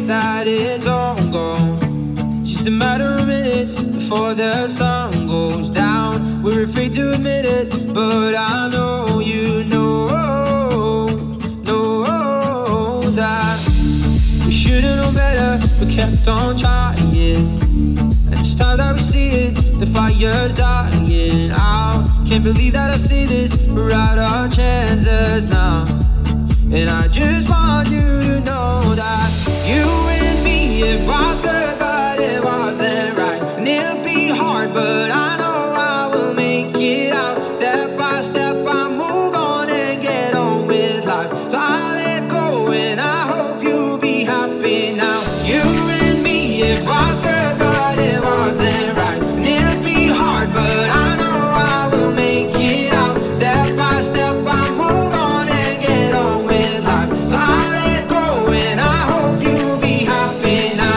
that it's all gone. Just a matter of minutes before the sun goes down. We're afraid to admit it, but I know you know that we should've known better, but kept on trying. And it's time that we see it, the fire's dying out. Can't believe that I see this, we're out of chances now. And I just want you to know that you and me, it was good, but it wasn't right. And it'll be hard, but I know I will make it out. Step by step, I move on and get on with life. So I let go and I hope you'll be happy now. You and me, it was good, but it wasn't right. And it'll be hard, but I know I will make it out. Step by step, I move on and get on with life. So I let go and I hope you'll be happy now.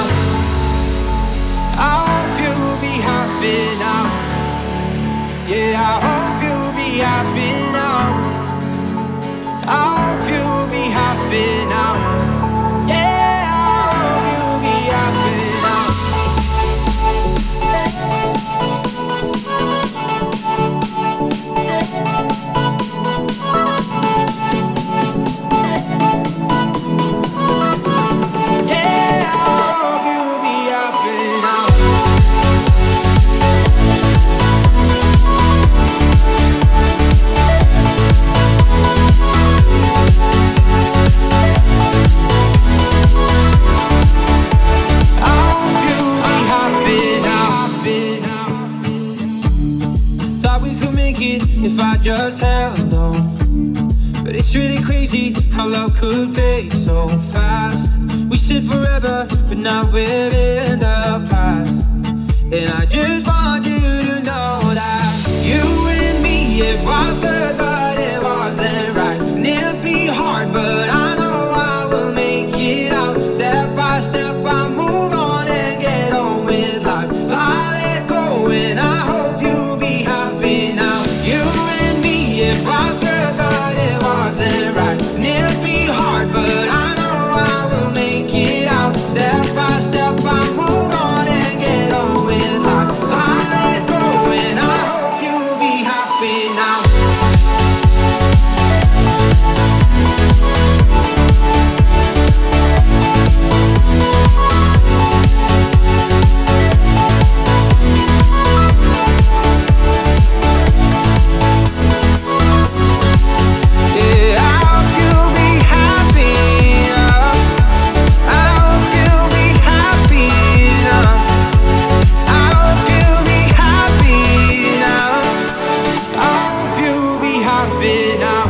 I hope you'll be happy now. Yeah, I hope you'll be happy now. I hope you'll be happy now. Yeah, I hope you'll be happy now. Yeah, I hope you'll be happy now. I hope you'll be happy now. Thought we could make it if I just held on. But it's really crazy how love could fade so fast. We said forever, but now we're in the past. And I just want you to know that you and me, it was good, but it wasn't right. And it'll be hard, but I know I will make it out. Step by step, I move on and get on with life. So I let go and I hope you'll be happy now. You and me, it was good, but it wasn't right. And it'll be hard, but I know I will make it out. Step by step, I move on and get on with life. So I let go and I hope you'll be happy now. Yeah, I hope you'll be happy now. I hope you'll be happy now. I hope you'll be happy now. I hope you'll be happy now.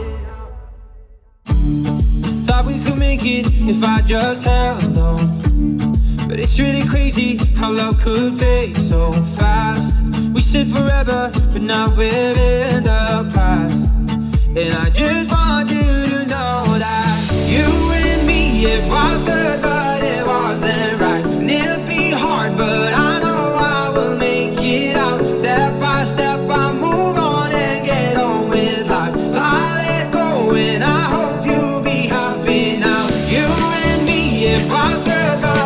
Thought we could make it if I just held on. But it's really crazy how love could fade so fast. We said forever, but now we're in the past. And I just want you to know that you and me, it was good, but it wasn't right. And it'll be hard, but I know I will make it out. Step by step, I move on and get on with life. So I let go and I hope you'll be happy now. You and me, it was good, but